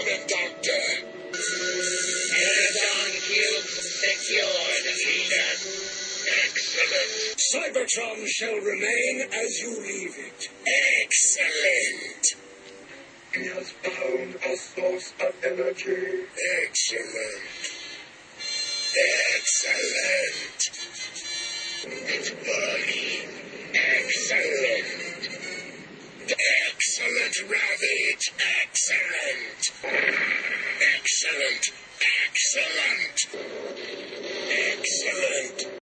morning, Doctor. Aerodon cube secured, leader. Excellent. Cybertron shall remain as you leave it. Excellent. He has found a source of energy. Excellent. Excellent. It's burning. Excellent. Excellent, Rabbit. Excellent. Excellent. Excellent. Excellent.